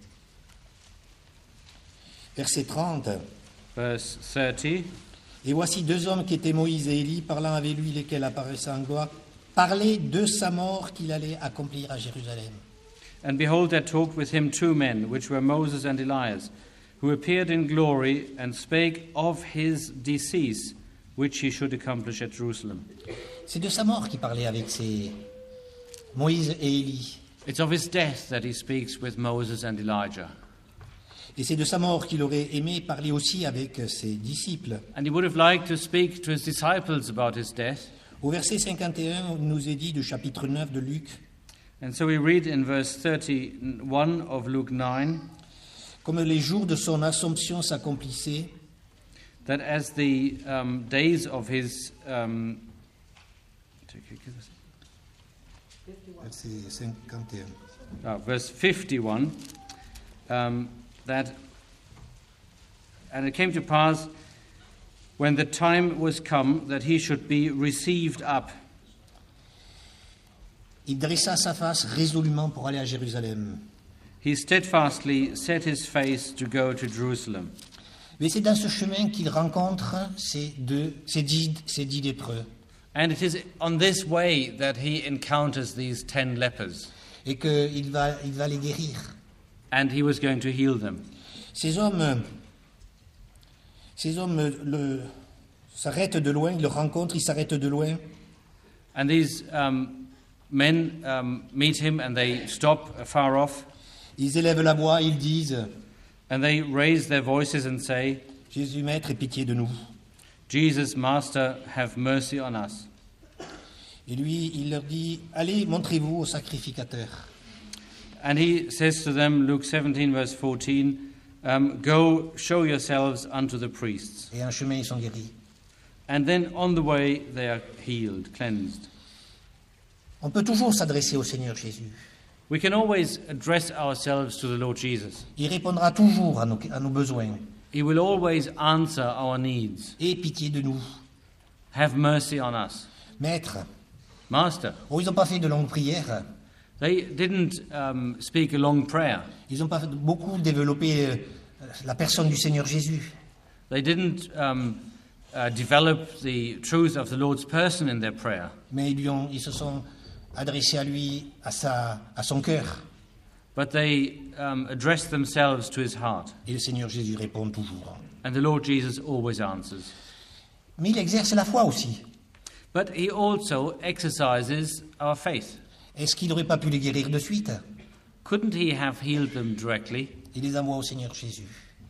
verset trente, verse thirty, et voici deux hommes qui étaient Moïse et Élie, parlant avec lui, lesquels apparaissaient en gloire, parlaient de sa mort qu'il allait accomplir à Jérusalem. and behold, there talked with him two men, which were Moses and Elias, who appeared in glory and spake of his decease, which he should accomplish at Jerusalem. C'est de sa mort qu'il parlait avec ces Moïse et Élie. It's of his death that he speaks with Moses and Elijah. Et c'est de sa mort qu'il aurait aimé parler aussi avec ses disciples. And he would have liked to speak to his disciples about his death. Au verset cinquante et un, il nous est dit du chapitre neuf de Luc, And so we read in verse thirty-one of Luke nine comme les jours de son assomption s'accomplissaient, that as the um, days of his um, verset cinquante et un. uh, verse fifty-one, um, that and it came to pass when the time was come that he should be received up. Il dressa sa face résolument pour aller à Jérusalem. He steadfastly set his face to go to Jerusalem. Mais c'est dans ce chemin qu'il rencontre ces deux, ces dix, ces dix lépreux. And it is on this way that he encounters these ten lepers, Et qu'il va, il va les guérir. and he was going to heal them. Ces hommes, ces hommes le, s'arrêtent de loin, ils le rencontrent, ils s'arrêtent de loin. And these um, men um, meet him and they stop afar off, Ils élèvent la voix, ils disent and they raise their voices and say, « Jésus, Maître, aie pitié de nous. Jesus, Master, have mercy on us. » Et lui, il leur dit « Allez, montrez-vous au sacrificateur. And he says to them, Luke seventeen, verse fourteen, um, Go, show yourselves unto the priests. » Et en chemin, ils sont guéris. And then on the way they are healed, cleansed. On peut toujours s'adresser au Seigneur Jésus. We can always address ourselves to the Lord Jesus. Il répondra toujours à nos, à nos besoins. He will always answer our needs. Aie pitié de nous. Have mercy on us. Maître, Master. oh, ils n'ont pas fait de longues prières. They didn't um, speak a long prayer. Ils n'ont pas beaucoup développé euh, la personne du Seigneur Jésus. They didn't um, uh, develop the truth of the Lord's person in their prayer. Mais ils, lui ont, ils se sont adressés à lui, à, sa, à son cœur. But they um, addressed themselves to his heart. Et le Seigneur Jésus répond toujours. And the Lord Jesus always answers. Mais il exerce la foi aussi. But he also exercises our faith. Est-ce qu'il n'aurait pas pu les guérir de suite? Couldn't he have healed them directly? Il les envoie au Seigneur Jésus.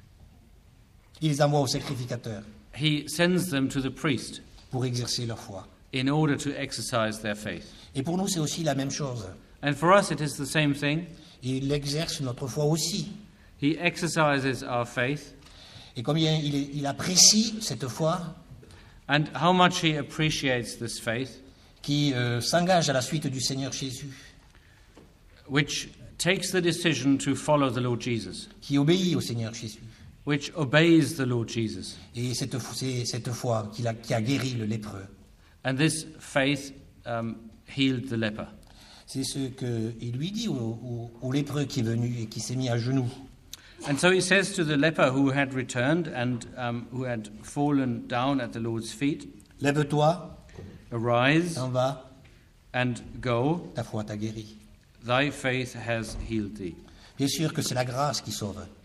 Il les envoie au sacrificateur He sends them to the priest pour exercer leur foi. in order to exercise their faith. Et pour nous, c'est aussi la même chose. And for us, it is the same thing. Il exerce notre foi aussi. He exercises our faith, Et combien il, est- il apprécie cette foi and how much he appreciates this faith, qui euh, s'engage à la suite du Seigneur Jésus, which takes the decision to follow the Lord Jesus, qui obéit au Seigneur Jésus. which obeys the Lord Jesus. Et cette, fo- c'est cette foi qui a, qui a guéri le lépreux. And this faith um, healed the leper. C'est ce qu'il lui dit au, au- au lépreux qui est venu et qui s'est mis à genoux. And so he says to the leper who had returned and um, who had fallen down at the Lord's feet, Lève-toi, Arise t'en vas, and go, ta foi t'a guéri. thy faith has healed thee. Bien sûr que c'est la grâce qui sauve.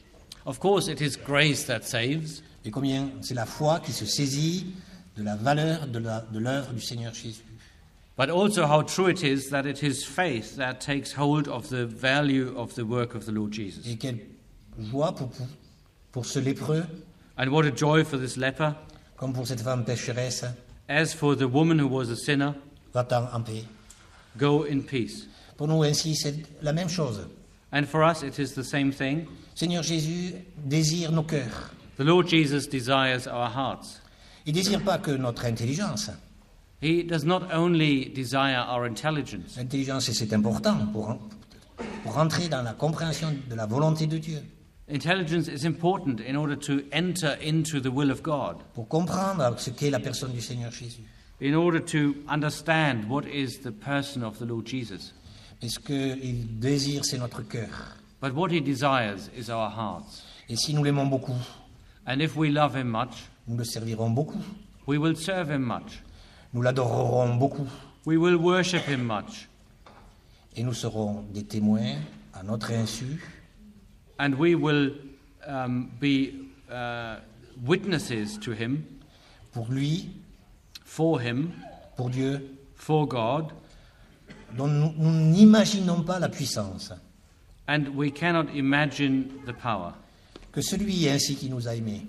Of course, it is grace that saves. Et combien c'est la foi qui se saisit de la valeur de, la, de l'œuvre du Seigneur Jésus. But also how true it is that it is faith that takes hold of the value of the work of the Lord Jesus. Et quelle joie pour, pour, pour ce lépreux, And what a joy for this leper. comme pour cette femme pécheresse. As for the woman who was a sinner, Va-t'en en paix. go in peace. Pour nous ainsi, c'est la même chose. And for us, it is the same thing. Seigneur Jésus désire nos cœurs. The Lord Jesus desires our hearts. Il ne désire pas que notre intelligence. He does not only desire our intelligence. L'intelligence, c'est important pour, pour rentrer dans la compréhension de la volonté de Dieu. Intelligence is important in order to enter into the will of God, Pour comprendre ce qu'est la personne du Seigneur Jésus. in order to understand what is the person of the Lord Jesus. Mais ce qu'il désire, c'est notre cœur. But what he desires is our hearts. Et si nous l'aimons beaucoup, And if we love him much, nous le servirons beaucoup. we will serve him much. Nous l'adorerons beaucoup. We will worship him much. Et nous serons des témoins à notre insu And we will um, be uh, witnesses to him, pour lui, for him, pour Dieu, for God. dont nous nous n'imaginons pas la puissance. And we cannot imagine the power. Que celui ainsi qui nous a aimés,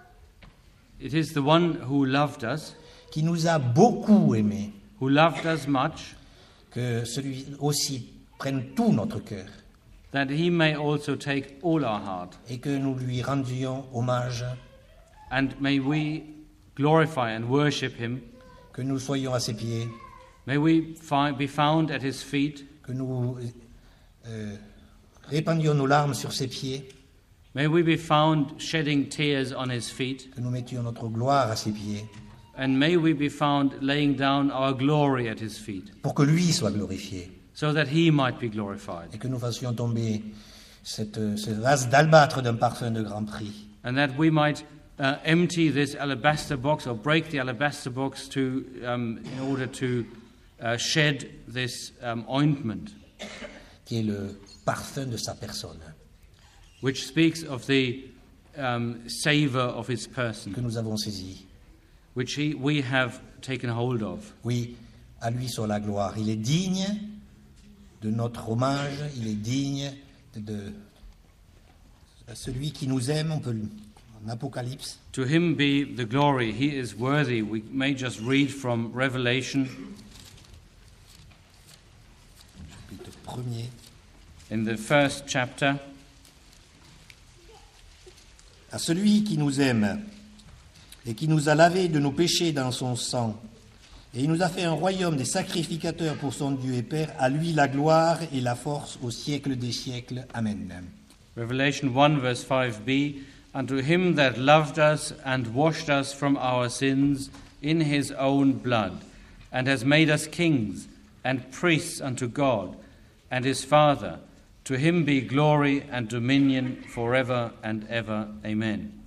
It is the one who loved us, qui nous a beaucoup aimés, who loved us much, que celui aussi prenne tout notre cœur that he may also take all our heart. et que nous lui rendions hommage, And may we glorify and worship him. que nous soyons à ses pieds, May we fi- be found at his feet. que nous euh, répandions nos larmes sur ses pieds, May we be found shedding tears on his feet. que nous mettions notre gloire à ses pieds, And may we be found laying down our glory at his feet, pour que lui soit glorifié so that he might be glorified. et que nous fassions tomber cette, ce vase d'albâtre d'un parfum de grand prix. And that we might uh, empty this alabaster box or break the alabaster box to, um, in order to uh, shed this um, ointment, Qui est le parfum de sa personne, which speaks of the um, savor of his person, que nous avons saisi. which he, we have taken hold of. Oui, à lui soit la gloire. Il est digne de notre hommage, il est digne de, de celui qui nous aime, on peut le, en Apocalypse, To him be the glory. He is worthy. We may just read from Revelation chapitre premier. in the first chapter. À celui qui nous aime et qui nous a lavés de nos péchés dans son sang, et il nous a fait un royaume des sacrificateurs pour son Dieu et Père, à lui la gloire et la force au siècle des siècles. Amen. Revelation one, verse five b. Unto him that loved us and washed us from our sins in his own blood, and has made us kings and priests unto God and his Father, to him be glory and dominion forever and ever. Amen.